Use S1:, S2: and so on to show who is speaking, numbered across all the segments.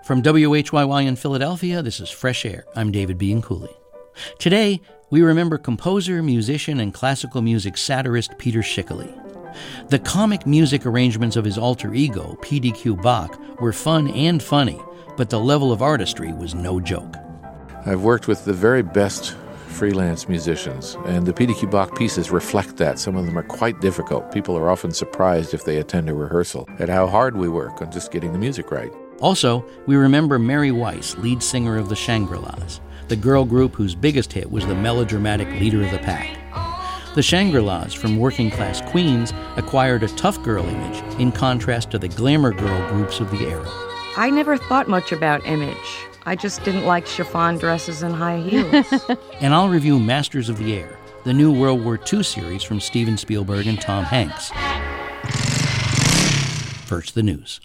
S1: From WHYY in Philadelphia, this is Fresh Air. I'm David Bianculli. Today, we remember composer, musician, and classical music satirist Peter Schickele. The comic music arrangements of his alter ego, PDQ Bach, were fun and funny, but the level of artistry was no joke.
S2: I've worked with the very best freelance musicians, and the PDQ Bach pieces reflect that. Some of them are quite difficult. People are often surprised if they attend a rehearsal at how hard we work on just getting the music right.
S1: Also, we remember Mary Weiss, lead singer of the Shangri-Las, the girl group whose biggest hit was the melodramatic Leader of the Pack. The Shangri-Las from working-class Queens acquired a tough girl image in contrast to the glamour girl groups of the era.
S3: I never thought much about image. I just didn't like chiffon dresses and high heels.
S1: And I'll review Masters of the Air, the new World War II series from Steven Spielberg and Tom Hanks. First, the news.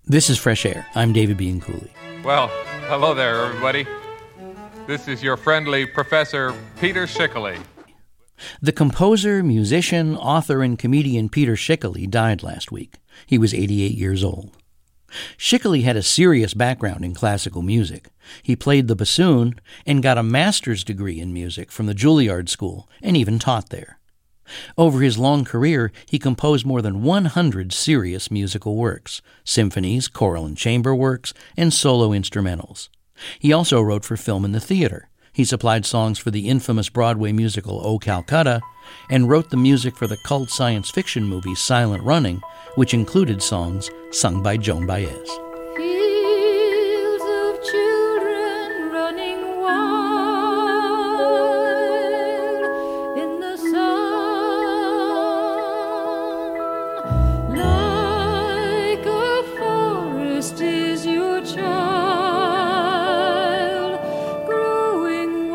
S1: This is Fresh Air. I'm David Bianculli.
S4: Well, hello there, everybody. This is your friendly Professor Peter Schickele.
S1: The composer, musician, author, and comedian Peter Schickele died last week. He was 88 years old. Schickele had a serious background in classical music. He played the bassoon and got a master's degree in music from the Juilliard School and even taught there. Over his long career, he composed more than 100 serious musical works, symphonies, choral and chamber works, and solo instrumentals. He also wrote for film and the theater. He supplied songs for the infamous Broadway musical O Calcutta and wrote the music for the cult science fiction movie Silent Running, which included songs sung by Joan Baez.
S5: Fields of children running wild in the sun, like a forest is your child, growing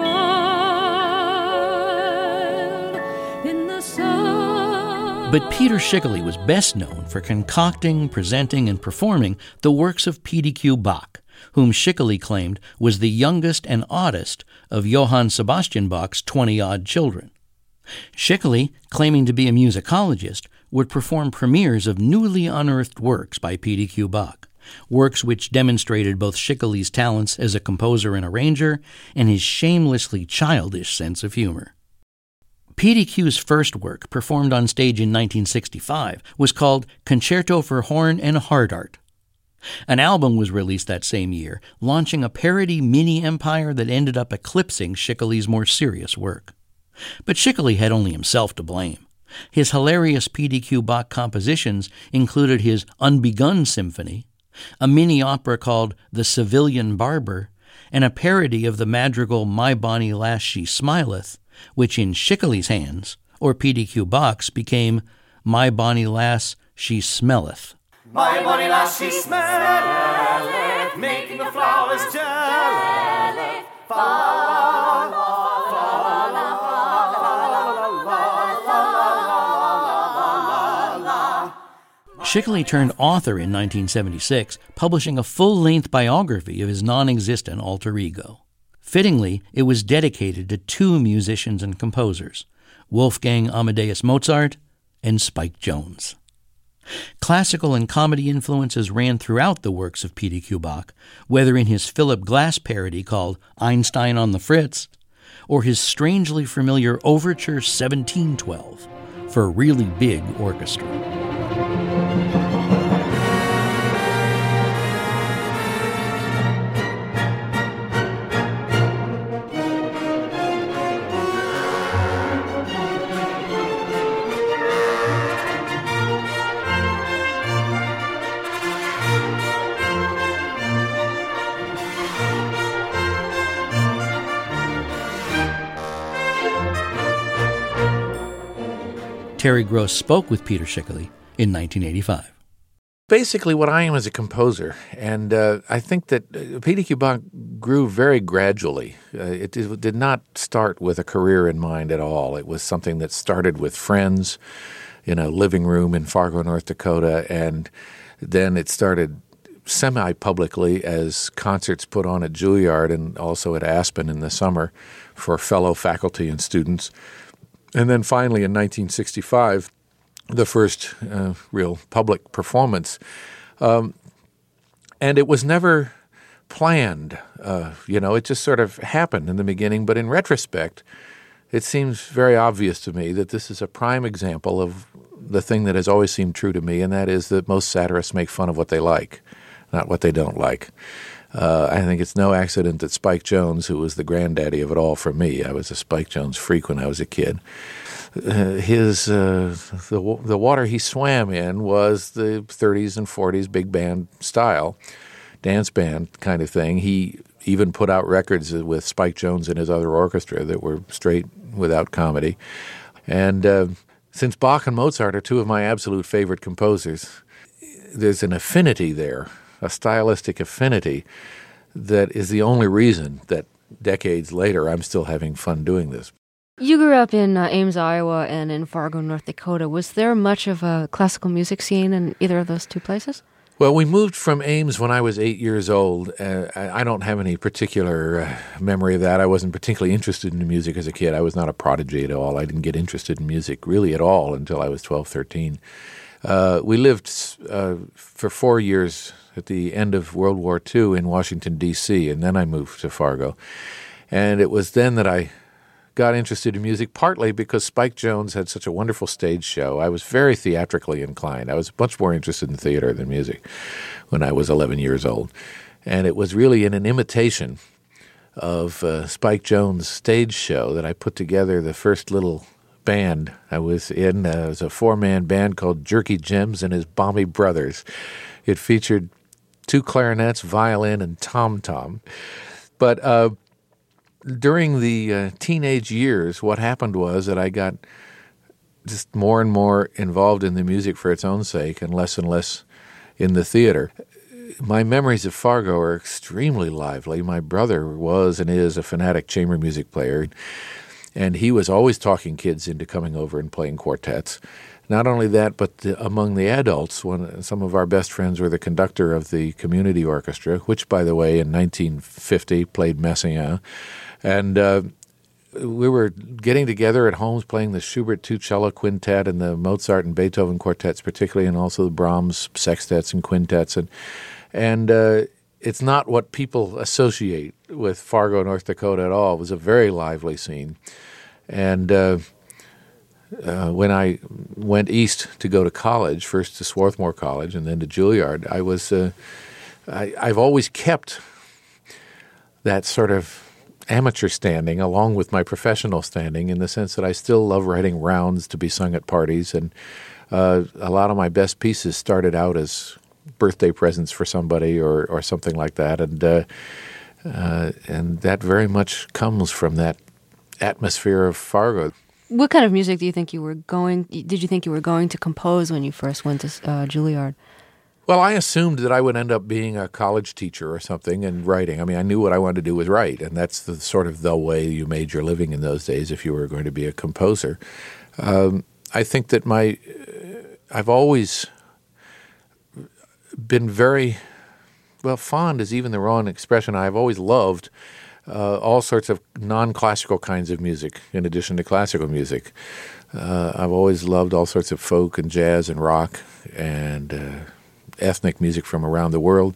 S5: wild in the sun.
S1: But Peter Schickele was best known for concocting, presenting, and performing the works of P.D.Q. Bach, whom Schickele claimed was the youngest and oddest of Johann Sebastian Bach's 20-odd children. Schickele, claiming to be a musicologist, would perform premieres of newly unearthed works by P.D.Q. Bach, works which demonstrated both Schickele's talents as a composer and arranger and his shamelessly childish sense of humor. P.D.Q.'s first work, performed on stage in 1965, was called Concerto for Horn and Hard Art. An album was released that same year, launching a parody mini-empire that ended up eclipsing Schickele's more serious work. But Schickele had only himself to blame. His hilarious P.D.Q. Bach compositions included his Unbegun Symphony, a mini-opera called The Civilian Barber, and a parody of the madrigal My Bonnie Lass She Smileth, which in Schickele's hands, or P.D.Q. Bach's, became My Bonnie Lass She Smelleth.
S6: My bonny lass, she smelleth, making the flowers jealous. Fa la la fa la la.
S1: Schickele turned author in 1976, publishing a full-length biography of his non-existent alter ego. Fittingly, it was dedicated to two musicians and composers, Wolfgang Amadeus Mozart and Spike Jones. Classical and comedy influences ran throughout the works of P.D.Q. Bach, whether in his Philip Glass parody called Einstein on the Fritz, or his strangely familiar Overture 1712 for a really big orchestra. Terry Gross spoke with Peter Schickele in 1985.
S2: Basically what I am as a composer, and I think that P.D.Q. Bach grew very gradually. It did not start with a career in mind at all. It was something that started with friends in a living room in Fargo, North Dakota, and then it started semi-publicly as concerts put on at Juilliard and also at Aspen in the summer for fellow faculty and students. And then finally in 1965, the first real public performance. And it was never planned. It just sort of happened in the beginning. But in retrospect, it seems very obvious to me that this is a prime example of the thing that has always seemed true to me, and that is that most satirists make fun of what they like, not what they don't like. I think it's no accident that Spike Jones, who was the granddaddy of it all for me — I was a Spike Jones freak when I was a kid — the water he swam in was the 30s and 40s big band style, dance band kind of thing. He even put out records with Spike Jones and his other orchestra that were straight without comedy. And since Bach and Mozart are two of my absolute favorite composers, there's an affinity there, a stylistic affinity, that is the only reason that decades later I'm still having fun doing this.
S7: You grew up in Ames, Iowa, and in Fargo, North Dakota. Was there much of a classical music scene in either of those two places?
S2: Well, we moved from Ames when I was 8 years old. I don't have any particular memory of that. I wasn't particularly interested in music as a kid. I was not a prodigy at all. I didn't get interested in music really at all until I was 12, 13. We lived for 4 years at the end of World War II in Washington, D.C., and then I moved to Fargo. And it was then that I got interested in music, partly because Spike Jones had such a wonderful stage show. I was very theatrically inclined. I was much more interested in theater than music when I was 11 years old. And it was really in an imitation of Spike Jones' stage show that I put together the first little band I was in. It was a 4-man band called Jerky Jims and his Bombay Brothers. It featured 2 clarinets, violin, and tom-tom. But during the teenage years, what happened was that I got just more and more involved in the music for its own sake and less in the theater. My memories of Fargo are extremely lively. My brother was and is a fanatic chamber music player, and he was always talking kids into coming over and playing quartets. Not only that, but among the adults, some of our best friends were the conductor of the community orchestra, which, by the way, in 1950 played Messiaen. And we were getting together at homes playing the Schubert two-cello quintet and the Mozart and Beethoven quartets particularly, and also the Brahms sextets and quintets. And it's not what people associate with Fargo, North Dakota at all. It was a very lively scene. And when I went east to go to college, first to Swarthmore College and then to Juilliard, I've always kept that sort of amateur standing along with my professional standing in the sense that I still love writing rounds to be sung at parties, and a lot of my best pieces started out as birthday presents for somebody or something like that, and that very much comes from that atmosphere of Fargo.
S7: What kind of music did you think you were going to compose when you first went to Juilliard?
S2: Well, I assumed that I would end up being a college teacher or something and writing. I mean, I knew what I wanted to do was write, and that's the way you made your living in those days if you were going to be a composer. I think that I've always been very, fond is even the wrong expression. I've always loved all sorts of non-classical kinds of music in addition to classical music. I've always loved all sorts of folk and jazz and rock and ethnic music from around the world.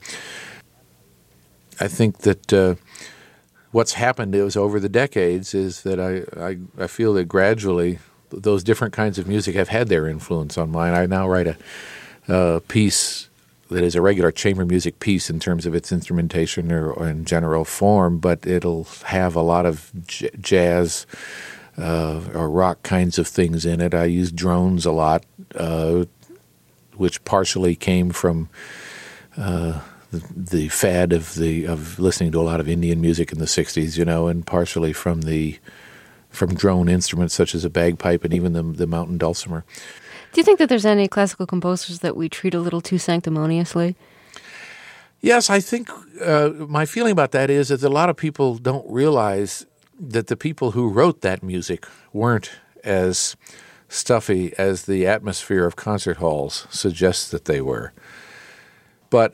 S2: I think that what's happened is over the decades is that I feel that gradually those different kinds of music have had their influence on mine. I now write a piece that is a regular chamber music piece in terms of its instrumentation or in general form, but it'll have a lot of jazz or rock kinds of things in it. I use drones a lot, which partially came from the fad of listening to a lot of Indian music in the 60s, and partially from drone instruments such as a bagpipe and even the mountain dulcimer.
S7: Do you think that there's any classical composers that we treat a little too sanctimoniously?
S2: Yes, I think my feeling about that is that a lot of people don't realize that the people who wrote that music weren't as stuffy as the atmosphere of concert halls suggests that they were. But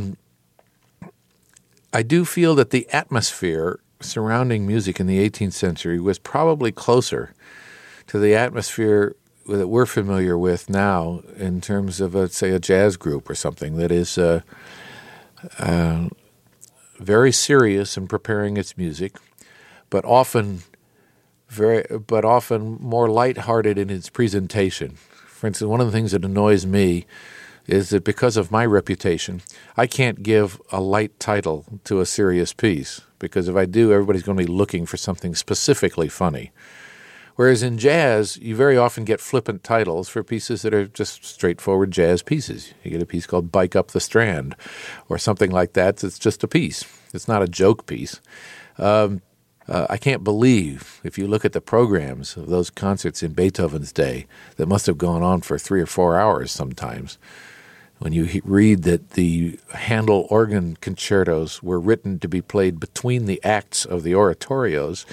S2: I do feel that the atmosphere surrounding music in the 18th century was probably closer to the atmosphere that we're familiar with now in terms of, say, a jazz group or something that is very serious in preparing its music, but often more lighthearted in its presentation. For instance, one of the things that annoys me is that because of my reputation, I can't give a light title to a serious piece, because if I do, everybody's going to be looking for something specifically funny. Whereas in jazz, you very often get flippant titles for pieces that are just straightforward jazz pieces. You get a piece called Bike Up the Strand or something like that. It's just a piece. It's not a joke piece. I can't believe, if you look at the programs of those concerts in Beethoven's day, that must have gone on for 3 or 4 hours sometimes, when you read that the Handel organ concertos were written to be played between the acts of the oratorios.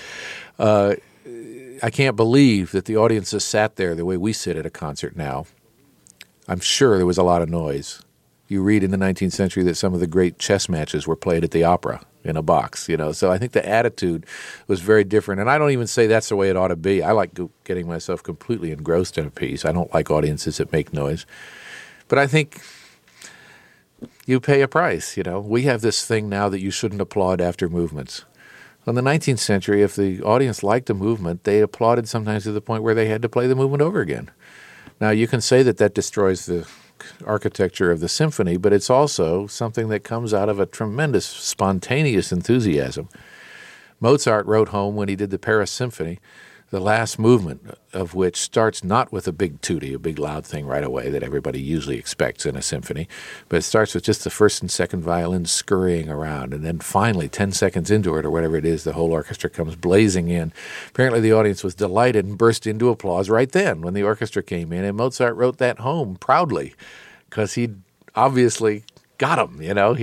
S2: I can't believe that the audiences sat there the way we sit at a concert now. I'm sure there was a lot of noise. you read in the 19th century that some of the great chess matches were played at the opera in a box, So I think the attitude was very different. And I don't even say that's the way it ought to be. I like getting myself completely engrossed in a piece. I don't like audiences that make noise. But I think you pay a price, We have this thing now that you shouldn't applaud after movements. In the 19th century, if the audience liked a movement, they applauded sometimes to the point where they had to play the movement over again. Now, you can say that destroys the architecture of the symphony, but it's also something that comes out of a tremendous spontaneous enthusiasm. Mozart wrote home when he did the Paris Symphony, the last movement of which starts not with a big tutti, a big loud thing right away that everybody usually expects in a symphony, but it starts with just the first and second violins scurrying around, and then finally, 10 seconds into it or whatever it is, the whole orchestra comes blazing in. Apparently the audience was delighted and burst into applause right then when the orchestra came in, and Mozart wrote that home proudly because he'd obviously got them,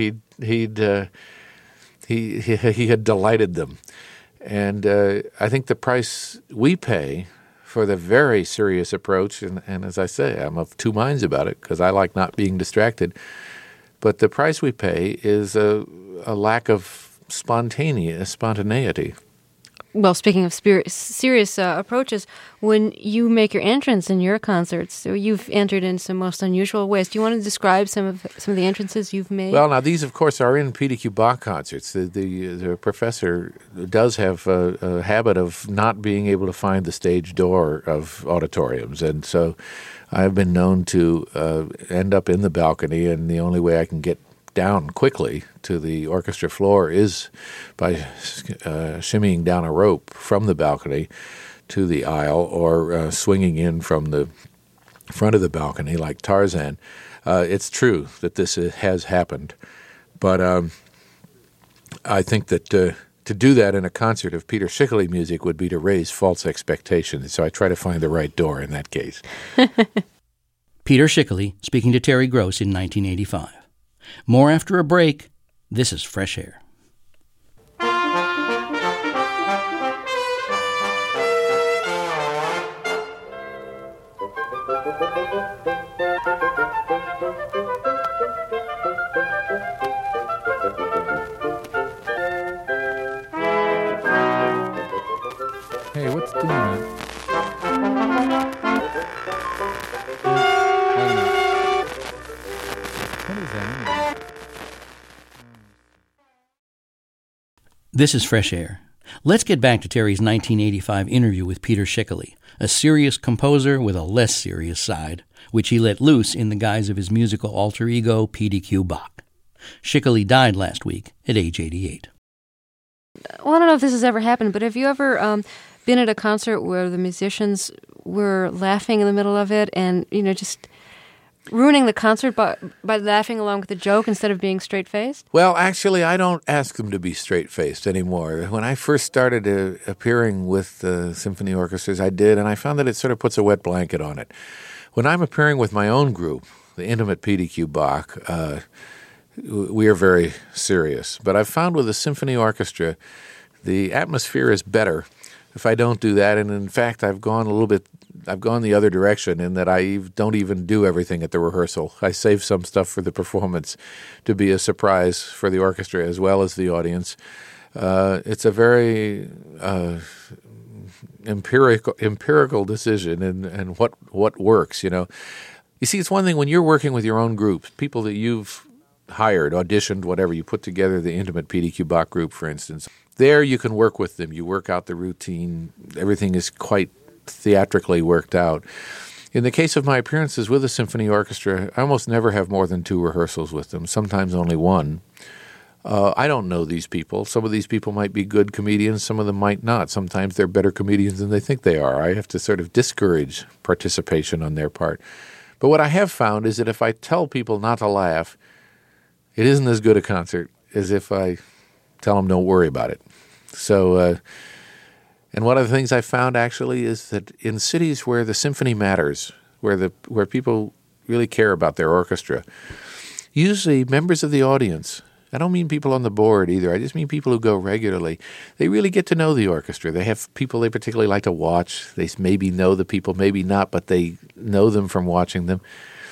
S2: he had delighted them. And I think the price we pay for the very serious approach, and as I say, I'm of two minds about it because I like not being distracted, but the price we pay is a lack of spontaneity.
S7: Well, speaking of serious approaches, when you make your entrance in your concerts, so you've entered in some most unusual ways. Do you want to describe some of the entrances you've made?
S2: Well, now these, of course, are in P.D.Q. Bach concerts. The professor does have a habit of not being able to find the stage door of auditoriums, and so I've been known to end up in the balcony, and the only way I can get down quickly to the orchestra floor is by shimmying down a rope from the balcony to the aisle or swinging in from the front of the balcony like Tarzan. It's true that this has happened, but I think that to do that in a concert of Peter Schickele music would be to raise false expectations, so I try to find the right door in that case.
S1: Peter Schickele speaking to Terry Gross in 1985. More after a break. This is Fresh Air.
S4: Hey, what's doing that? What is that anyway?
S1: This is Fresh Air. Let's get back to Terry's 1985 interview with Peter Schickele, a serious composer with a less serious side, which he let loose in the guise of his musical alter ego, P.D.Q. Bach. Schickele died last week at age 88.
S7: Well, I don't know if this has ever happened, but have you ever been at a concert where the musicians were laughing in the middle of it and, just ruining the concert by laughing along with the joke instead of being straight-faced?
S2: Well, actually, I don't ask them to be straight-faced anymore. When I first started appearing with the symphony orchestras, I did, and I found that it sort of puts a wet blanket on it. When I'm appearing with my own group, the intimate P.D.Q. Bach, we are very serious. But I've found with a symphony orchestra, the atmosphere is better if I don't do that. And in fact, I've gone the other direction in that I don't even do everything at the rehearsal. I save some stuff for the performance to be a surprise for the orchestra as well as the audience. It's a very empirical decision and what works, You see, it's one thing when you're working with your own groups, people that you've hired, auditioned, whatever, you put together the intimate P.D.Q. Bach group, for instance. There you can work with them. You work out the routine. Everything is quite theatrically worked out. In the case of my appearances with a symphony orchestra, I almost never have more than 2 rehearsals with them, sometimes only 1. I don't know these people. Some of these people might be good comedians, some of them might not. Sometimes they're better comedians than they think they are. I have to sort of discourage participation on their part. But what I have found is that if I tell people not to laugh, it isn't as good a concert as if I tell them don't worry about it. So, and one of the things I found actually is that in cities where the symphony matters, where people really care about their orchestra, usually members of the audience, I don't mean people on the board either, I just mean people who go regularly, they really get to know the orchestra. They have people they particularly like to watch. They maybe know the people, maybe not, but they know them from watching them.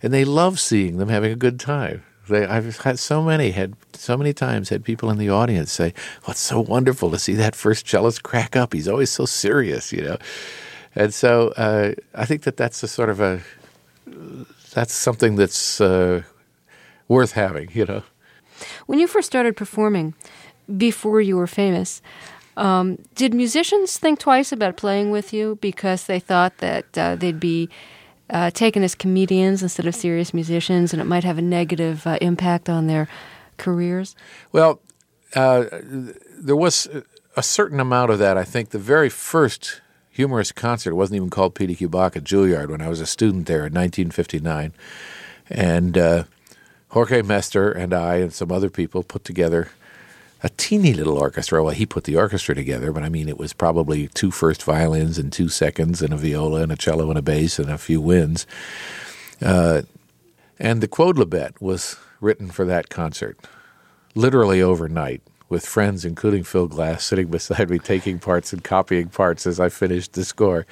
S2: and they love seeing them having a good time. I've had so many times had people in the audience say, "Oh, it's so wonderful to see that first cellist crack up. He's always so serious, you know." And so I think that's a sort of that's something that's worth having, you know.
S7: When you first started performing, before you were famous, did musicians think twice about playing with you because they thought that they'd be taken as comedians instead of serious musicians, and it might have a negative impact on their careers?
S2: Well, there was a certain amount of that. I think the very first humorous concert wasn't even called PDQ Bach at Juilliard when I was a student there in 1959. And Jorge Mester and I and some other people put together a teeny little orchestra. Well, he put the orchestra together, but I mean, it was probably 2 first violins and 2 seconds and a viola and a cello and a bass and a few winds. And the Quodlibet was written for that concert, literally overnight, with friends, including Phil Glass, sitting beside me, taking parts and copying parts as I finished the score.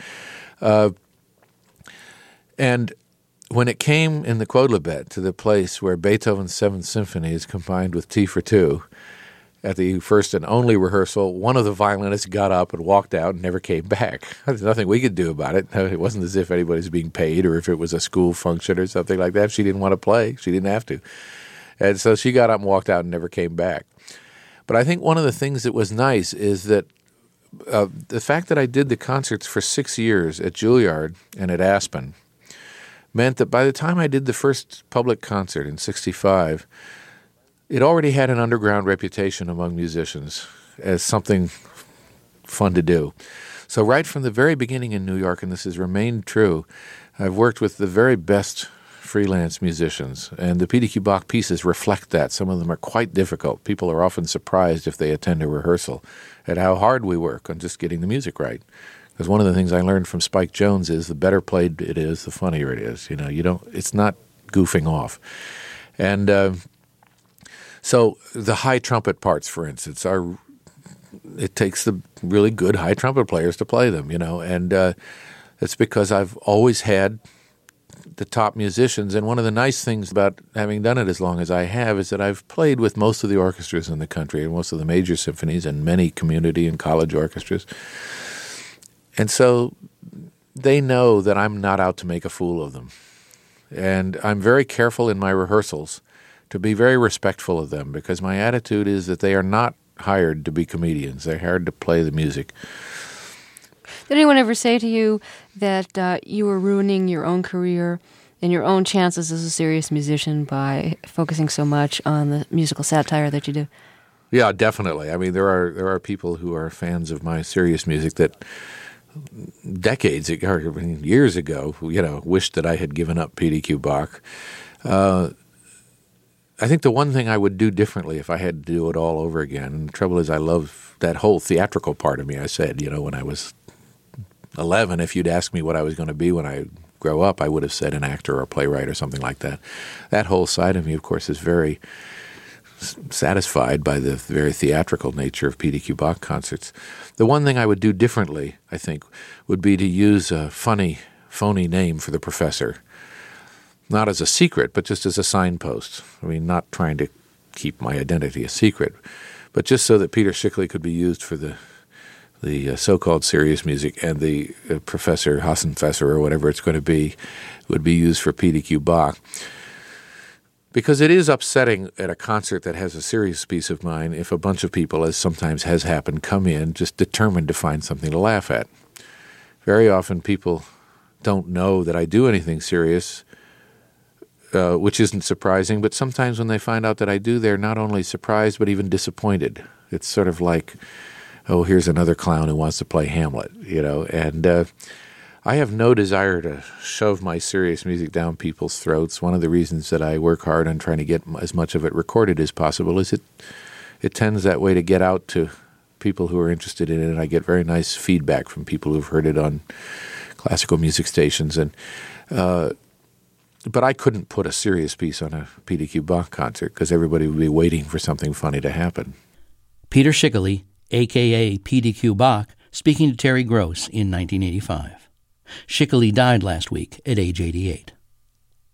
S2: And when it came in the Quodlibet to the place where Beethoven's 7th Symphony is combined with T for Two, at the first and only rehearsal, one of the violinists got up and walked out and never came back. There's nothing we could do about it. It wasn't as if anybody's being paid or if it was a school function or something like that. She didn't want to play. She didn't have to. And so she got up and walked out and never came back. But I think one of the things that was nice is that the fact that I did the concerts for 6 years at Juilliard and at Aspen meant that by the time I did the first public concert in 1965, it already had an underground reputation among musicians as something fun to do. So right from the very beginning in New York, and this has remained true, I've worked with the very best freelance musicians, and the PDQ Bach pieces reflect that. Some of them are quite difficult. People are often surprised if they attend a rehearsal at how hard we work on just getting the music right. Because one of the things I learned from Spike Jones is the better played it is, the funnier it is. You know, it's not goofing off. And so the high trumpet parts, for instance, it takes the really good high trumpet players to play them, you know, and it's because I've always had the top musicians. And one of the nice things about having done it as long as I have is that I've played with most of the orchestras in the country and most of the major symphonies and many community and college orchestras. And so they know that I'm not out to make a fool of them. And I'm very careful in my rehearsals to be very respectful of them, because my attitude is that they are not hired to be comedians. They're hired to play the music.
S7: Did anyone ever say to you that you were ruining your own career and your own chances as a serious musician by focusing so much on the musical satire that you do?
S2: Yeah, definitely. I mean, there are people who are fans of my serious music that decades ago, years ago, you know, wished that I had given up PDQ Bach. I think the one thing I would do differently if I had to do it all over again, and the trouble is I love that whole theatrical part of me. I said, you know, when I was 11, if you'd asked me what I was going to be when I grow up, I would have said an actor or a playwright or something like that. That whole side of me, of course, is very satisfied by the very theatrical nature of PDQ Bach concerts. The one thing I would do differently, I think, would be to use a funny, phony name for the professor. Not as a secret, but just as a signpost. I mean, not trying to keep my identity a secret, but just so that Peter Schickele could be used for the so-called serious music, and the Professor Hassenfesser or whatever it's going to be would be used for PDQ Bach. Because it is upsetting at a concert that has a serious piece of mine if a bunch of people, as sometimes has happened, come in just determined to find something to laugh at. Very often people don't know that I do anything serious, which isn't surprising, but sometimes when they find out that I do, they're not only surprised but even disappointed. It's sort of like, oh, here's another clown who wants to play Hamlet, you know, and I have no desire to shove my serious music down people's throats. One of the reasons that I work hard on trying to get as much of it recorded as possible is it tends that way to get out to people who are interested in it, and I get very nice feedback from people who've heard it on classical music stations. And but I couldn't put a serious piece on a PDQ Bach concert because everybody would be waiting for something funny to happen.
S1: Peter Schickele, a.k.a. PDQ Bach, speaking to Terry Gross in 1985. Schickele died last week at age 88.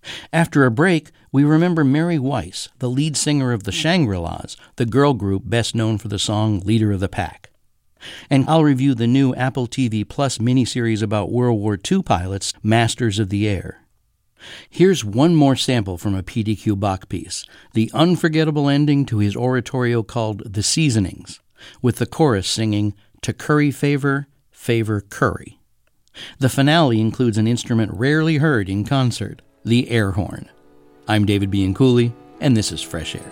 S1: After a break, we remember Mary Weiss, the lead singer of the Shangri-Las, the girl group best known for the song Leader of the Pack. And I'll review the new Apple TV Plus miniseries about World War II pilots, Masters of the Air. Here's one more sample from a PDQ Bach piece, the unforgettable ending to his oratorio called The Seasonings, with the chorus singing, "To curry favor, favor curry." The finale includes an instrument rarely heard in concert, the air horn. I'm David Bianculli, and this is Fresh Air.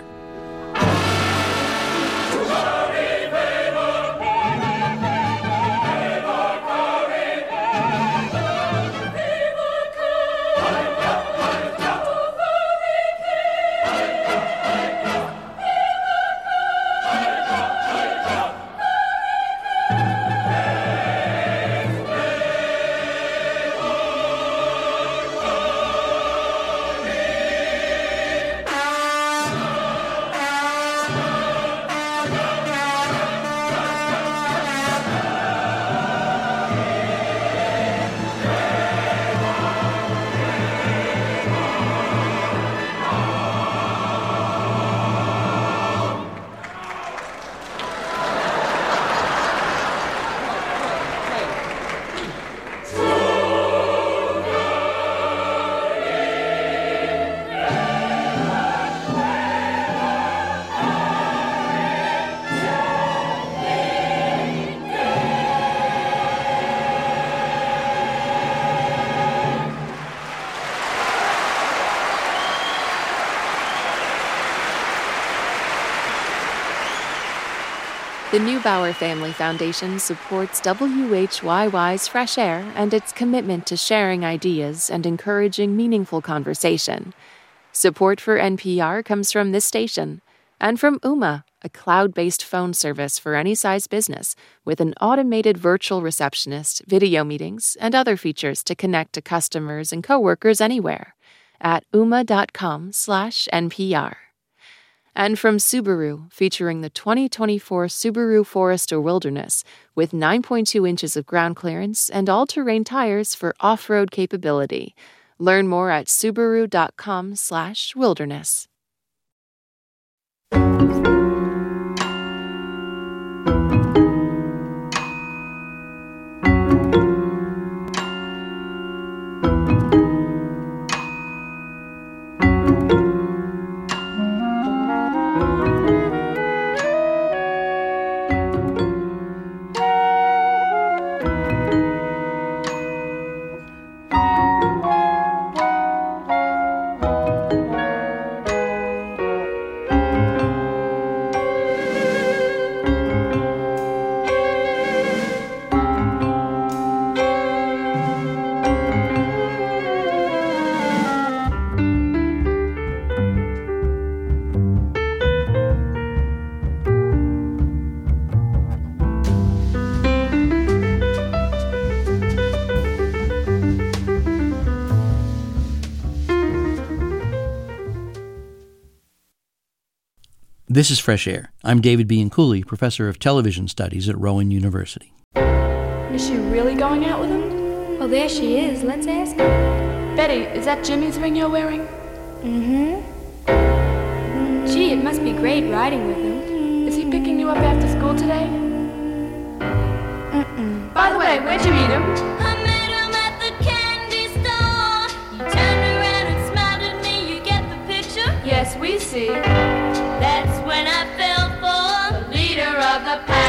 S8: The Neubauer Family Foundation supports WHYY's Fresh Air and its commitment to sharing ideas and encouraging meaningful conversation. Support for NPR comes from this station and from Ooma, a cloud-based phone service for any size business with an automated virtual receptionist, video meetings, and other features to connect to customers and coworkers anywhere at ooma.com/NPR. And from Subaru, featuring the 2024 Subaru Forester Wilderness with 9.2 inches of ground clearance and all-terrain tires for off-road capability. Learn more at subaru.com/wilderness.
S1: This is Fresh Air. I'm David Bianculli, professor of television studies at Rowan University.
S9: Is she really going out with him?
S5: Well, there she is. Let's ask her.
S9: Betty, is that Jimmy's ring you're wearing?
S5: Mm-hmm. Gee, it must be great riding with him.
S9: Is he picking you up after school today?
S5: Mm-mm.
S9: By the way, where'd you meet him?
S5: I met him at the candy store. He turned around and smiled at me. You get the picture?
S9: Yes, we see.
S5: That's when I fell for the leader of the pack.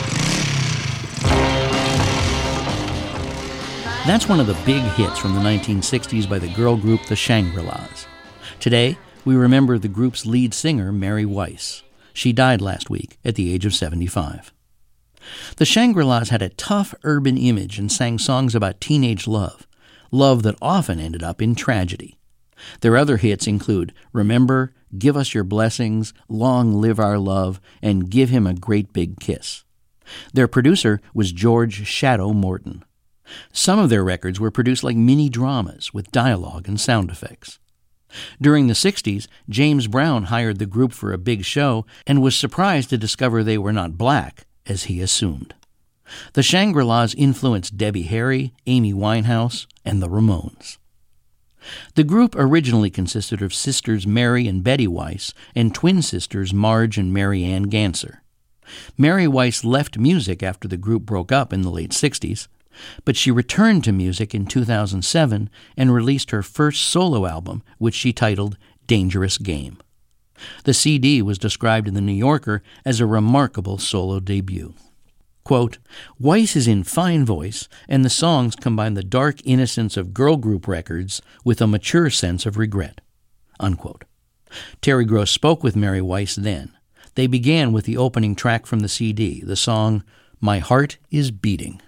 S1: That's one of the big hits from the 1960s by the girl group the Shangri-Las. Today, we remember the group's lead singer, Mary Weiss. She died last week at the age of 75. The Shangri-Las had a tough urban image and sang songs about teenage love that often ended up in tragedy. Their other hits include Remember, Give Us Your Blessings, Long Live Our Love, and Give Him a Great Big Kiss. Their producer was George Shadow Morton. Some of their records were produced like mini-dramas with dialogue and sound effects. During the 60s, James Brown hired the group for a big show and was surprised to discover they were not black, as he assumed. The Shangri-Las influenced Debbie Harry, Amy Winehouse, and the Ramones. The group originally consisted of sisters Mary and Betty Weiss and twin sisters Marge and Mary Ann Ganser. Mary Weiss left music after the group broke up in the late 60s, but she returned to music in 2007 and released her first solo album, which she titled Dangerous Game. The CD was described in The New Yorker as a remarkable solo debut. Quote, Weiss is in fine voice, and the songs combine the dark innocence of girl group records with a mature sense of regret. Unquote. Terry Gross spoke with Mary Weiss then. They began with the opening track from the CD, the song My Heart is Beating.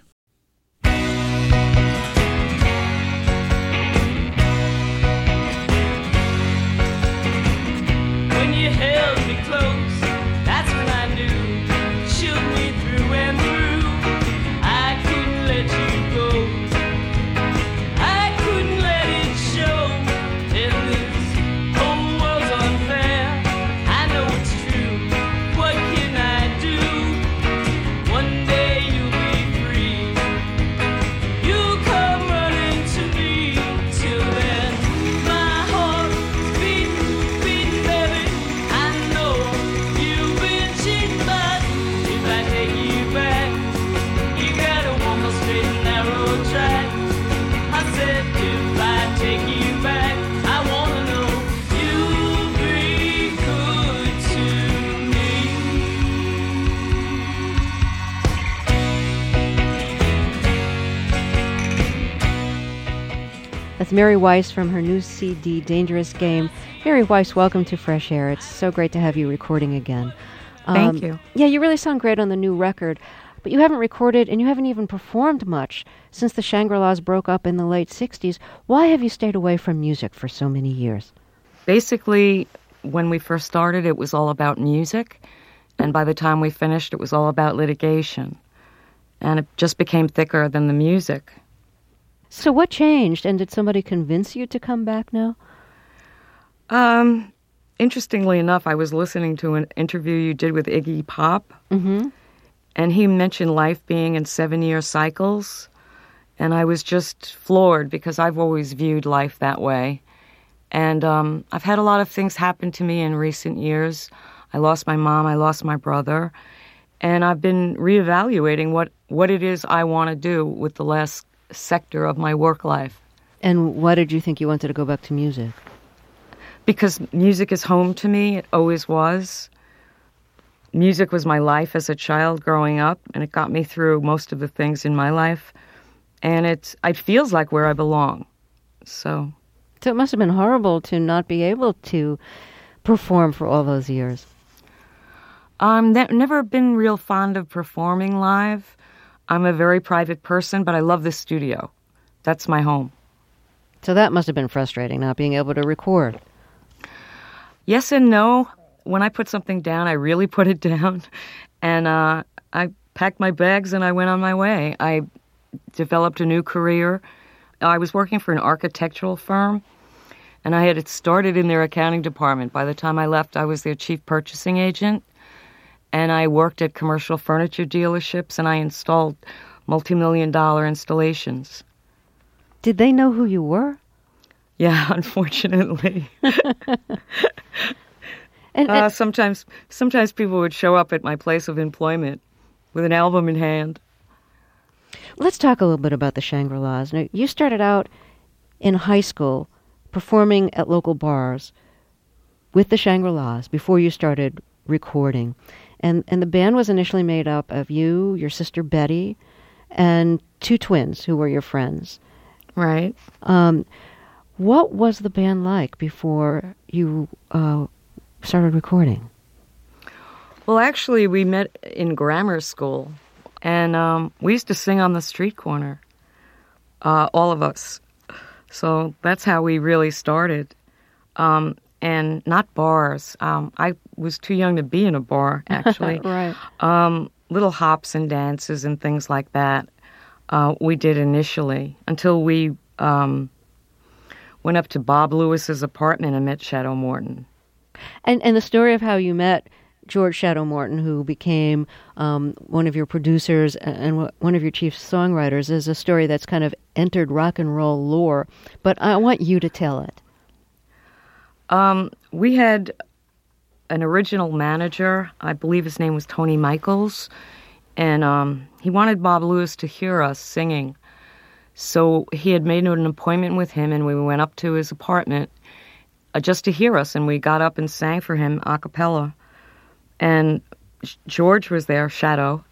S6: When you held me close, that's when I knew. Shoot me through and through. I couldn't let you go. I couldn't let it show. In this whole world's unfair. I know it's true. What can I do? One day you'll be free. You come running to me. Till then, my heart beating, beating, baby. I know you've been cheating, but if I take you back, you gotta walk a straight and narrow track. I said if I take you back, I wanna know you'll be good to me.
S7: That's Mary Weiss from her new CD, Dangerous Game. Mary Weiss, welcome to Fresh Air. It's so great to have you recording again.
S3: Thank you.
S7: Yeah, you really sound great on the new record, but you haven't recorded and you haven't even performed much since the Shangri-Las broke up in the late 60s. Why have you stayed away from music for so many years?
S3: Basically, when we first started, it was all about music, and by the time we finished, it was all about litigation. And it just became thicker than the music.
S7: So what changed, and did somebody convince you to come back now?
S3: Interestingly enough, I was listening to an interview you did with Iggy Pop,
S7: Mm-hmm.
S3: and he mentioned life being in 7-year cycles, and I was just floored because I've always viewed life that way. And I've had a lot of things happen to me in recent years. I lost my mom, I lost my brother, and I've been reevaluating what it is I want to do with the last sector of my work life.
S7: And why did you think you wanted to go back to music?
S3: Because music is home to me, it always was. Music was my life as a child growing up, and it got me through most of the things in my life. And it feels like where I belong. So
S7: it must have been horrible to not be able to perform for all those years.
S3: Never been real fond of performing live. I'm a very private person, but I love the studio. That's my home.
S7: So that must have been frustrating, not being able to record.
S3: Yes and no. When I put something down, I really put it down. And I packed my bags and I went on my way. I developed a new career. I was working for an architectural firm, and I had started in their accounting department. By the time I left, I was their chief purchasing agent. And I worked at commercial furniture dealerships, and I installed multi-million-dollar installations.
S7: Did they know who you were?
S3: Yeah, unfortunately.
S7: And
S3: sometimes people would show up at my place of employment with an album in hand.
S7: let's talk a little bit about the Shangri-Las. Now, you started out in high school performing at local bars with the Shangri-Las before you started recording. And the band was initially made up of you, your sister Betty, and two twins who were your friends.
S3: Right.
S7: What was the band like before you started recording?
S3: Well, actually, we met in grammar school, and we used to sing on the street corner, all of us. So that's how we really started. And not bars. I was too young to be in a bar, actually.
S7: Right.
S3: Little hops and dances and things like that we did initially until we went up to Bob Lewis's apartment and met Shadow Morton.
S7: And the story of how you met George Shadow Morton, who became one of your producers and one of your chief songwriters, is a story that's kind of entered rock and roll lore. But I want you to tell it.
S3: We had an original manager. I believe his name was Tony Michaels. And he wanted Bob Lewis to hear us singing. So he had made an appointment with him, and we went up to his apartment just to hear us. And we got up and sang for him a cappella. And George was there, Shadow,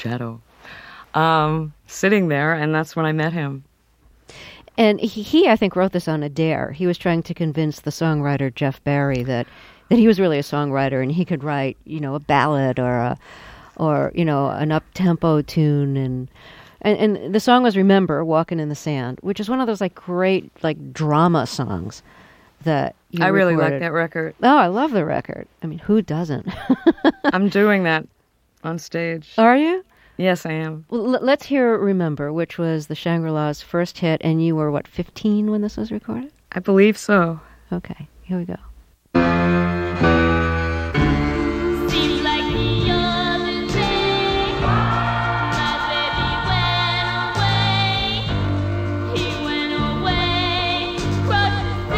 S3: sitting there, and that's when I met him.
S7: And he, I think, wrote this on a dare. He was trying to convince the songwriter Jeff Barry that he was really a songwriter and he could write, a ballad or an up-tempo tune. And the song was Remember, Walking in the Sand, which is one of those great drama songs that you
S3: I really
S7: recorded.
S3: like that record.
S7: Oh, I love the record. I mean, who doesn't?
S3: I'm doing that on stage.
S7: Are you?
S3: Yes, I am.
S7: Well, let's hear Remember, which was the Shangri-La's first hit, and you were, 15 when this was recorded?
S3: I believe so.
S7: Okay, here we go.
S5: Seems like the other day, my baby went away. He went away, across the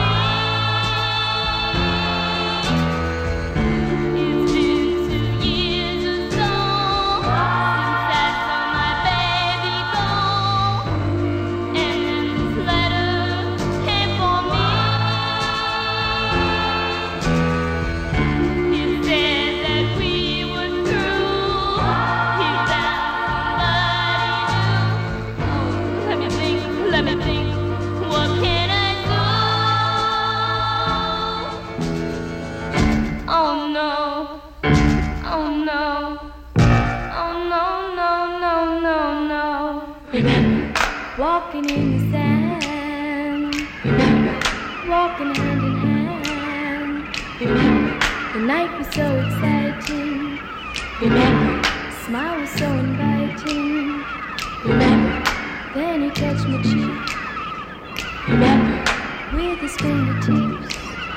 S5: sea. It's been 2 years or so since I saw my baby go. And then this letter came for me. He said that we were through. He found somebody new. Let me think. What can I do? Oh no. Oh no. Oh no, no, no, no, no. Remember. Walking in the sand. Remember. Walking hand in hand. Remember. The night was so exciting. Remember. The smile was so inviting. Remember. Then he touched my cheek. Remember. With his fingertips.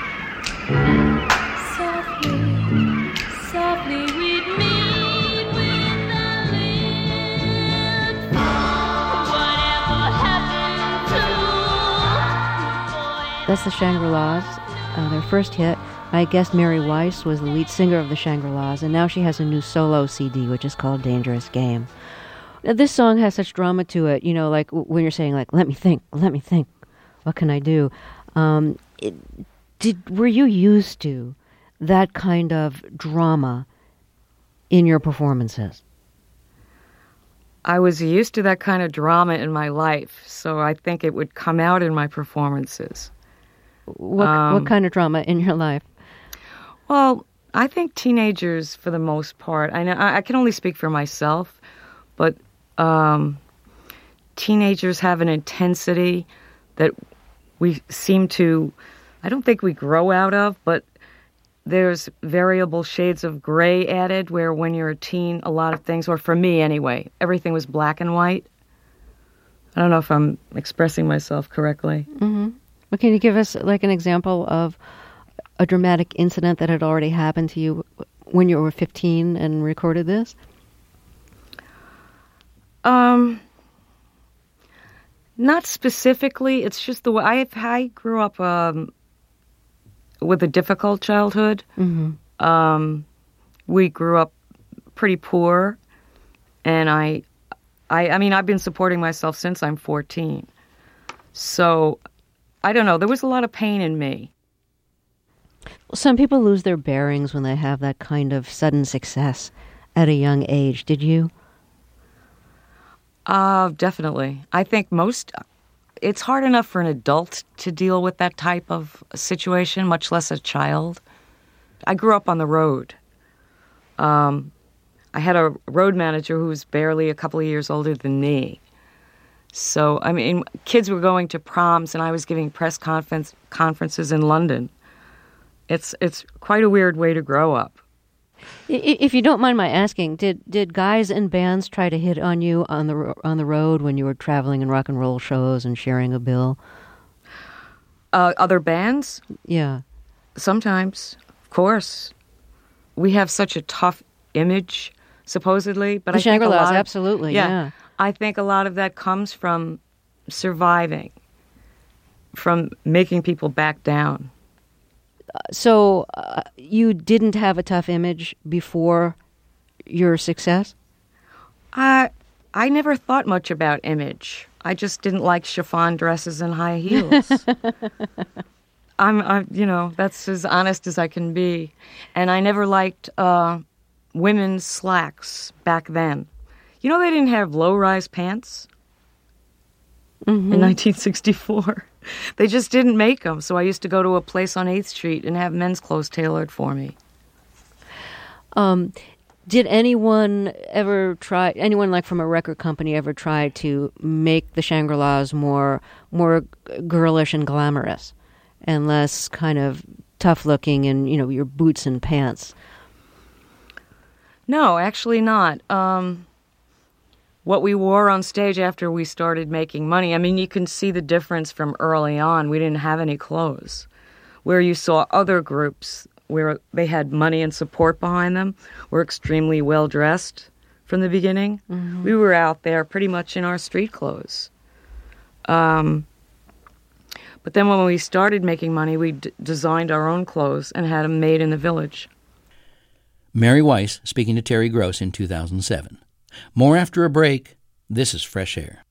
S5: Softly, softly we'd meet with our lips. Whatever happened to
S7: That's the Shangri-Las, their first hit. My guest Mary Weiss was the lead singer of the Shangri-Las, and now she has a new solo CD, which is called Dangerous Game. Now, this song has such drama to it, like when you're saying, let me think, what can I do? Were you used to that kind of drama in your performances?
S3: I was used to that kind of drama in my life, so I think it would come out in my performances.
S7: What kind of drama in your life?
S3: Well, I think teenagers, for the most part, I know I can only speak for myself, but teenagers have an intensity that we seem to, I don't think we grow out of, but there's variable shades of gray added, where when you're a teen, a lot of things, or for me anyway, everything was black and white. I don't know if I'm expressing myself correctly.
S7: Mm-hmm. Well, can you give us an example of a dramatic incident that had already happened to you when you were 15 and recorded this?
S3: Not specifically. It's just the way I grew up with a difficult childhood.
S7: Mm-hmm.
S3: We grew up pretty poor, and I mean, I've been supporting myself since I'm 14. So, I don't know. There was a lot of pain in me.
S7: Some people lose their bearings when they have that kind of sudden success at a young age. Did you?
S3: Definitely. I think it's hard enough for an adult to deal with that type of situation, much less a child. I grew up on the road. I had a road manager who was barely a couple of years older than me. So, I mean, kids were going to proms and I was giving press conferences in London. It's quite a weird way to grow up.
S7: If you don't mind my asking, did guys in bands try to hit on you on the road when you were traveling in rock and roll shows and sharing a bill?
S3: Other bands?
S7: Yeah.
S3: Sometimes, of course. we have such a tough image, supposedly. But
S7: The
S3: I think a
S7: Shangri-Las,
S3: lot of,
S7: absolutely, yeah.
S3: I think a lot of that comes from surviving, from making people back down.
S7: So you didn't have a tough image before your success?
S3: I never thought much about image. I just didn't like chiffon dresses and high heels. I'm, that's as honest as I can be. And I never liked women's slacks back then. You know, they didn't have low-rise pants in 1964. They just didn't make them. So I used to go to a place on 8th Street and have men's clothes tailored for me.
S7: Did anyone like from a record company ever try to make the Shangri-Las more girlish and glamorous and less kind of tough looking and, your boots and pants?
S3: No, actually not. What we wore on stage after we started making money, I mean, you can see the difference from early on. We didn't have any clothes. Where you saw other groups where they had money and support behind them were extremely well dressed from the beginning. Mm-hmm. We were out there pretty much in our street clothes. But then when we started making money, we designed our own clothes and had them made in the village.
S1: Mary Weiss speaking to Terry Gross in 2007. More after a break. This is Fresh Air.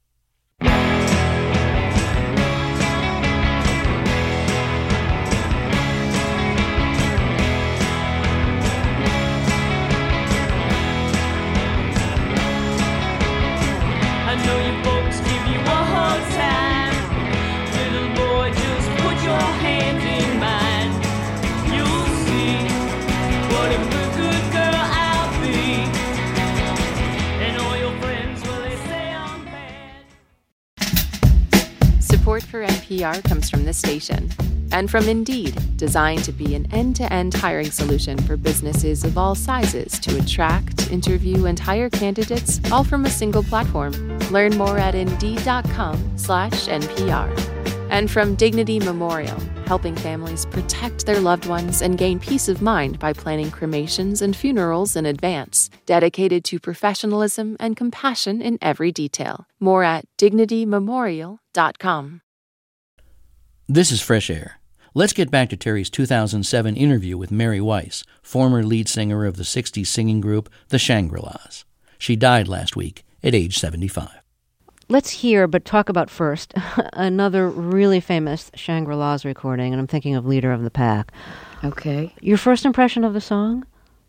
S8: Support for NPR comes from this station and from Indeed, designed to be an end-to-end hiring solution for businesses of all sizes to attract, interview, and hire candidates all from a single platform. Learn more at Indeed.com/NPR. And from Dignity Memorial, helping families protect their loved ones and gain peace of mind by planning cremations and funerals in advance, dedicated to professionalism and compassion in every detail. More at DignityMemorial.com.
S1: This is Fresh Air. Let's get back to Terry's 2007 interview with Mary Weiss, former lead singer of the 60s singing group The Shangri-Las. She died last week at age 75.
S7: Let's hear, but talk about first, another really famous Shangri-Las recording, and I'm thinking of Leader of the Pack.
S3: Okay.
S7: Your first impression of the song?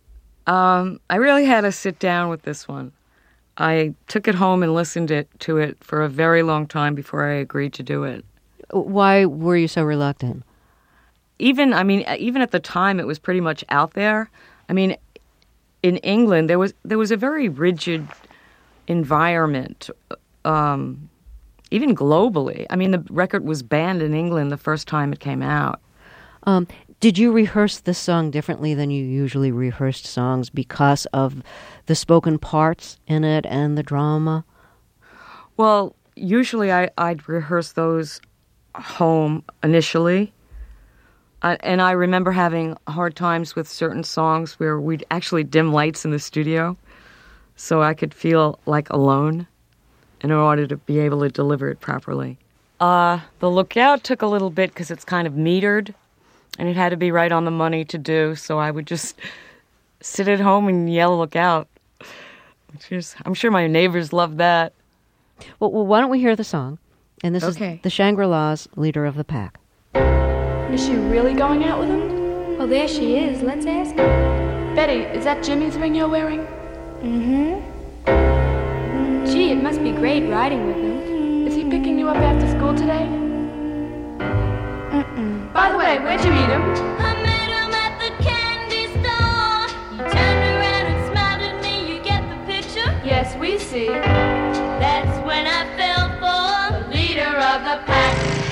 S3: I really had to sit down with this one. I took it home and listened to it for a very long time before I agreed to do it.
S7: Why were you so reluctant?
S3: Even at the time, it was pretty much out there. I mean, in England, there was a very rigid environment, even globally. I mean, the record was banned in England the first time it came out.
S7: Did you rehearse this song differently than you usually rehearsed songs because of the spoken parts in it and the drama?
S3: Well, usually I'd rehearse those home initially. And I remember having hard times with certain songs where we'd actually dim lights in the studio so I could feel like alone in order to be able to deliver it properly. The Lookout took a little bit because it's kind of metered and it had to be right on the money to do, so I would just sit at home and yell Lookout. I'm sure my neighbors loved that.
S7: Well, why don't we hear the song? And this is the Shangri-Las, Leader of the Pack.
S9: Is she really going out with him?
S5: Well, there she is. Let's ask her.
S9: Betty, is that Jimmy's ring you're wearing?
S5: Mm-hmm. Gee, it must be great riding with him.
S9: Is he picking you up after school today?
S5: Mm-mm.
S9: By the way, where'd you meet him?
S5: I met him at the candy store. He turned around and smiled at me. You get the picture?
S9: Yes, we see.
S5: That's when I fell for
S9: The leader of the pack.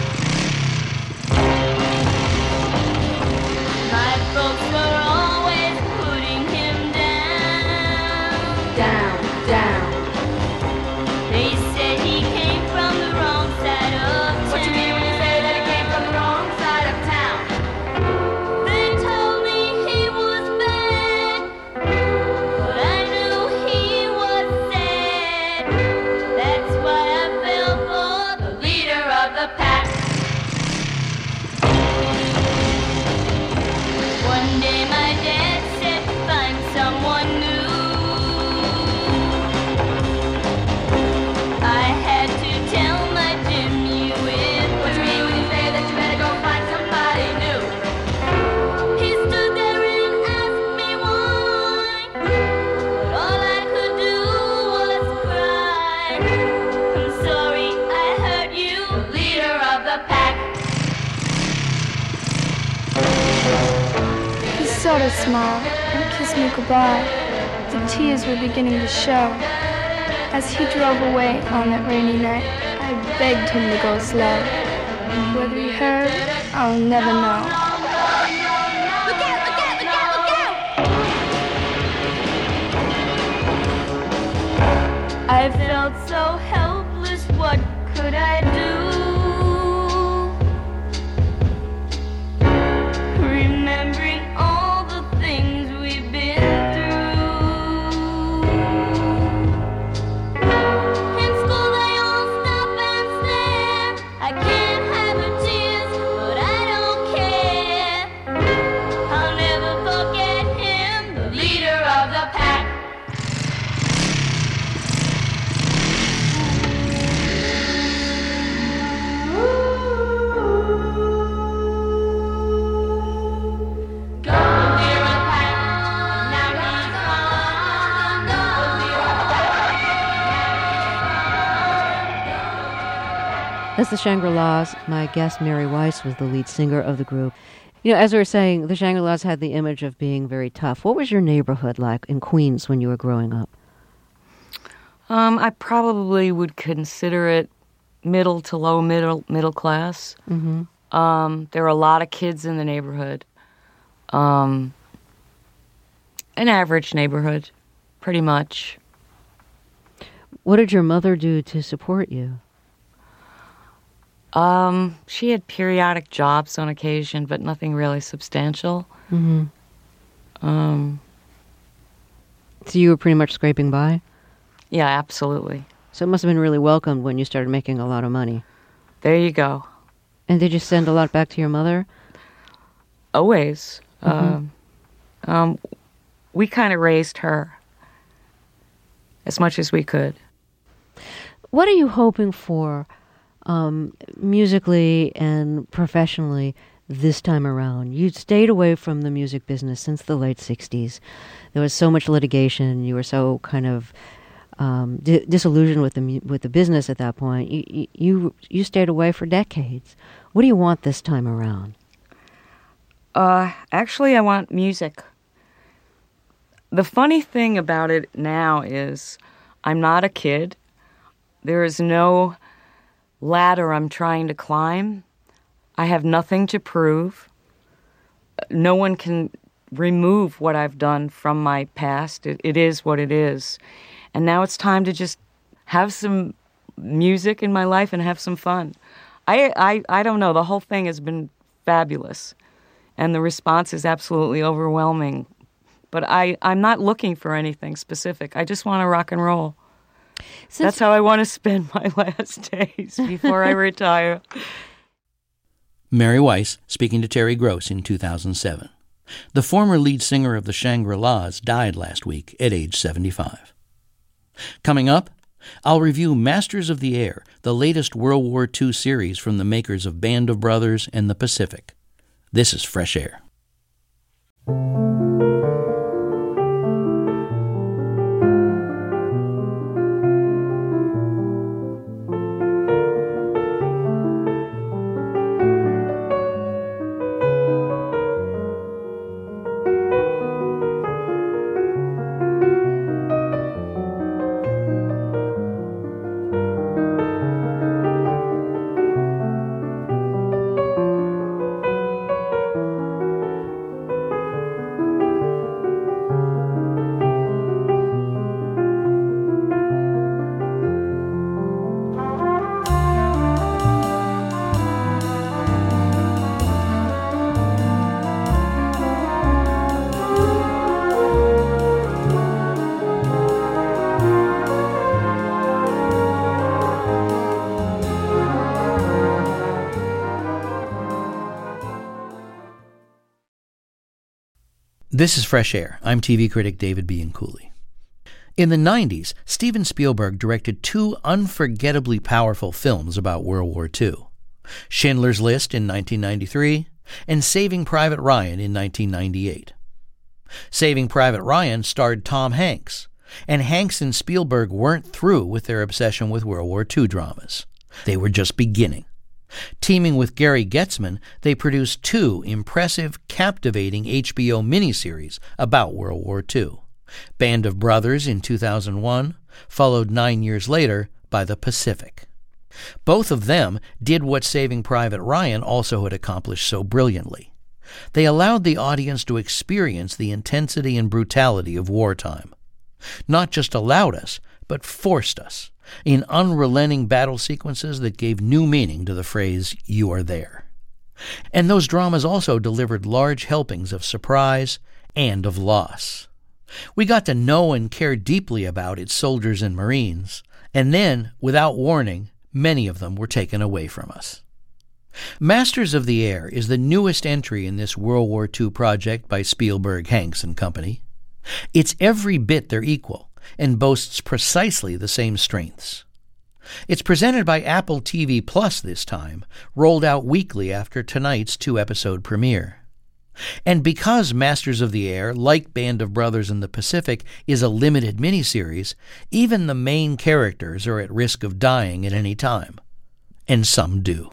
S5: my folks were always putting him down.
S9: Down, down.
S5: They said he came from the wrong side of town.
S9: What you mean when you say that he came from the wrong side of town?
S5: They told me he was bad.
S10: a smile and kissed me goodbye. The tears were beginning to show. As he drove away on that rainy night, I begged him to go slow. Whether he heard, I'll never know.
S5: Look out, look out, look out, look out! I felt so helpless, what could I do? Remembering all the things we've been through. In school they all stop and stare. I can't have her tears, but I don't care. I'll never forget him, the leader of the pack.
S7: That's the Shangri-Las. My guest, Mary Weiss, was the lead singer of the group. You know, as we were saying, the Shangri-Las had the image of being very tough. What was your neighborhood like in Queens when you were growing up?
S3: I probably would consider it middle to low middle class.
S7: Mm-hmm.
S3: There were a lot of kids in the neighborhood. An average neighborhood, pretty much.
S7: What did your mother do to support you?
S3: She had periodic jobs on occasion, but nothing really substantial.
S7: Mm-hmm. So you were pretty much scraping by?
S3: Yeah, absolutely.
S7: So it must have been really welcomed when you started making a lot of money.
S3: There you go.
S7: And did you send a lot back to your mother?
S3: Always.
S7: Mm-hmm.
S3: We kind of raised her as much as we could.
S7: What are you hoping for musically and professionally this time around? You stayed away from the music business since the late 60s. There was so much litigation. You were so kind of disillusioned with the business at that point. You stayed away for decades. What do you want this time around?
S3: Actually, I want music. The funny thing about it now is I'm not a kid. There is no ladder I'm trying to climb. I have nothing to prove. No one can remove what I've done from my past. It is what it is. And now it's time to just have some music in my life and have some fun. I don't know. The whole thing has been fabulous. And the response is absolutely overwhelming. But I'm not looking for anything specific. I just want to rock and roll. That's how I want to spend my last days before I retire.
S1: Mary Weiss speaking to Terry Gross in 2007. The former lead singer of the Shangri-Las died last week at age 75. Coming up, I'll review Masters of the Air, the latest World War II series from the makers of Band of Brothers and The Pacific. This is Fresh Air. This is Fresh Air. I'm TV critic David Bianculli. In the 90s, Steven Spielberg directed two unforgettably powerful films about World War II. Schindler's List in 1993 and Saving Private Ryan in 1998. Saving Private Ryan starred Tom Hanks, and Hanks and Spielberg weren't through with their obsession with World War II dramas. They were just beginning. Teaming with Gary Getzman, they produced 2 impressive, captivating HBO miniseries about World War II. Band of Brothers in 2001, followed 9 years later by The Pacific. Both of them did what Saving Private Ryan also had accomplished so brilliantly. They allowed the audience to experience the intensity and brutality of wartime. Not just allowed us, but forced us, in unrelenting battle sequences that gave new meaning to the phrase, "You are there." And those dramas also delivered large helpings of surprise and of loss. We got to know and care deeply about its soldiers and Marines, and then, without warning, many of them were taken away from us. Masters of the Air is the newest entry in this World War II project by Spielberg, Hanks and Company. It's every bit their equal and boasts precisely the same strengths. It's presented by Apple TV Plus this time, rolled out weekly after tonight's 2-episode premiere. And because Masters of the Air, like Band of Brothers in the Pacific, is a limited miniseries, even the main characters are at risk of dying at any time. And some do.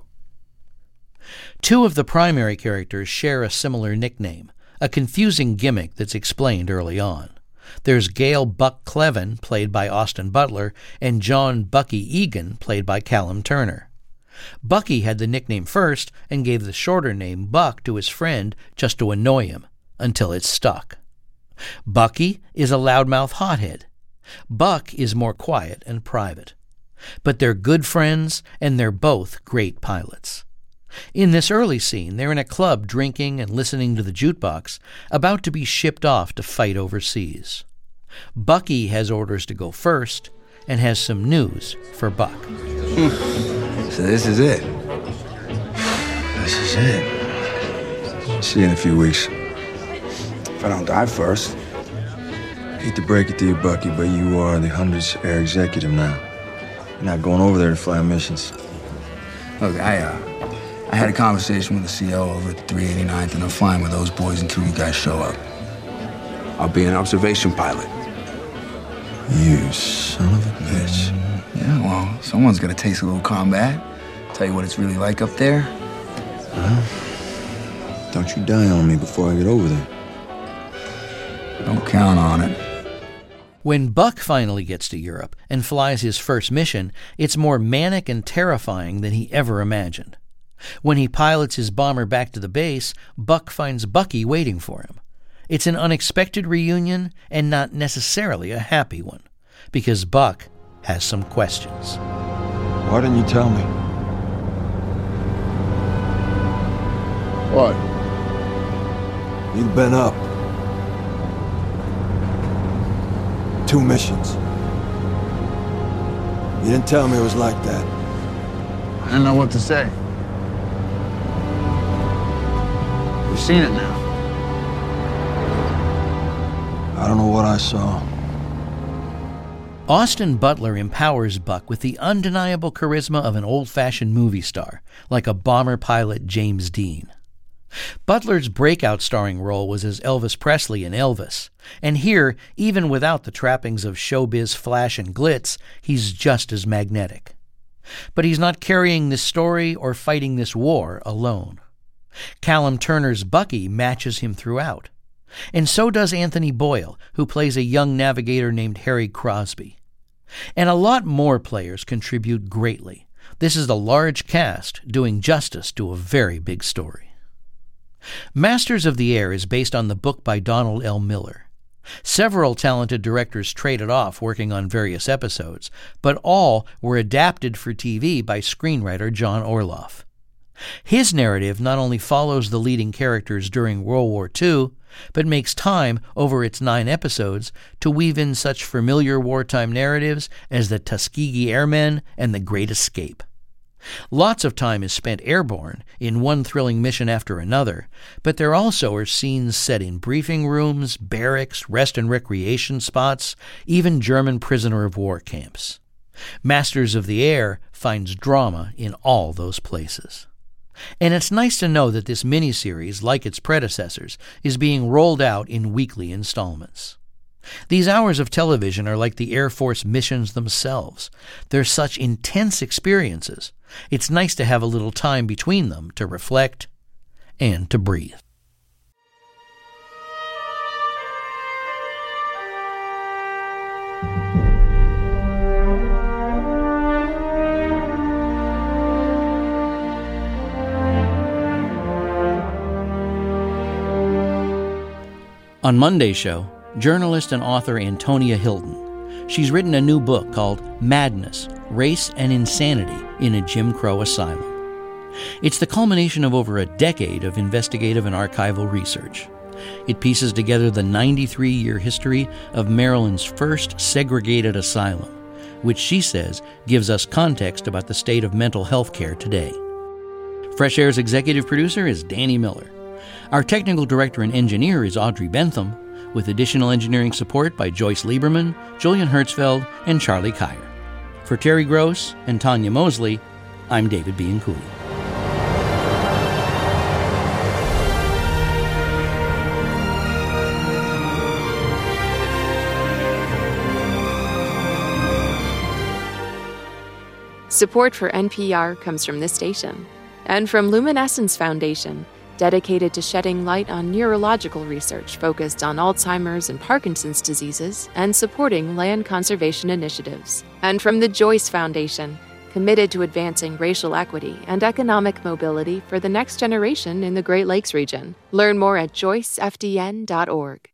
S1: 2 of the primary characters share a similar nickname, a confusing gimmick that's explained early on. There's Gail Buck Clevin, played by Austin Butler, and John Bucky Egan, played by Callum Turner. Bucky had the nickname first and gave the shorter name Buck to his friend just to annoy him, until it stuck. Bucky is a loudmouth hothead. Buck is more quiet and private. But they're good friends, and they're both great pilots. In this early scene, they're in a club drinking and listening to the jukebox, about to be shipped off to fight overseas. Bucky has orders to go first and has some news for Buck.
S11: So this is it. This is it. See you in a few weeks. If I don't die first. Hate to break it to you, Bucky, but you are the 100th Air Executive now. You're not going over there to fly missions. Look, I had a conversation with the CO over at the 389th, and I'm fine with those boys until you guys show up. I'll be an observation pilot. You son of a bitch. Yeah, well, someone's got to taste a little combat. Tell you what it's really like up there. Don't you die on me before I get over there. Don't count on it.
S1: When Buck finally gets to Europe and flies his first mission, it's more manic and terrifying than he ever imagined. When he pilots his bomber back to the base, Buck finds Bucky waiting for him. It's an unexpected reunion and not necessarily a happy one, because Buck has some questions.
S11: Why didn't you tell me? What? You've been up. 2 missions. You didn't tell me it was like that. I didn't know what to say. You've seen it now. I don't know what I saw.
S1: Austin Butler empowers Buck with the undeniable charisma of an old-fashioned movie star, like a bomber pilot James Dean. Butler's breakout starring role was as Elvis Presley in Elvis, and here, even without the trappings of showbiz flash and glitz, he's just as magnetic. But he's not carrying this story or fighting this war alone. Callum Turner's Bucky matches him throughout. And so does Anthony Boyle, who plays a young navigator named Harry Crosby. And a lot more players contribute greatly. This is a large cast doing justice to a very big story. Masters of the Air is based on the book by Donald L. Miller. Several talented directors traded off working on various episodes, but all were adapted for TV by screenwriter John Orloff. His narrative not only follows the leading characters during World War II, but makes time over its 9 episodes to weave in such familiar wartime narratives as the Tuskegee Airmen and The Great Escape. Lots of time is spent airborne, in one thrilling mission after another, but there also are scenes set in briefing rooms, barracks, rest and recreation spots, even German prisoner of war camps. Masters of the Air finds drama in all those places. And it's nice to know that this miniseries, like its predecessors, is being rolled out in weekly installments. These hours of television are like the Air Force missions themselves. They're such intense experiences. It's nice to have a little time between them to reflect and to breathe. On Monday's show, journalist and author Antonia Hilton. She's written a new book called Madness, Race and Insanity in a Jim Crow Asylum. It's the culmination of over a decade of investigative and archival research. It pieces together the 93-year history of Maryland's first segregated asylum, which she says gives us context about the state of mental health care today. Fresh Air's executive producer is Danny Miller. Our technical director and engineer is Audrey Bentham, with additional engineering support by Joyce Lieberman, Julian Hertzfeld, and Charlie Kyer. For Terry Gross and Tanya Mosley, I'm David Bianculli.
S8: Support for NPR comes from this station and from Luminescence Foundation, dedicated to shedding light on neurological research focused on Alzheimer's and Parkinson's diseases and supporting land conservation initiatives. And from the Joyce Foundation, committed to advancing racial equity and economic mobility for the next generation in the Great Lakes region. Learn more at joycefdn.org.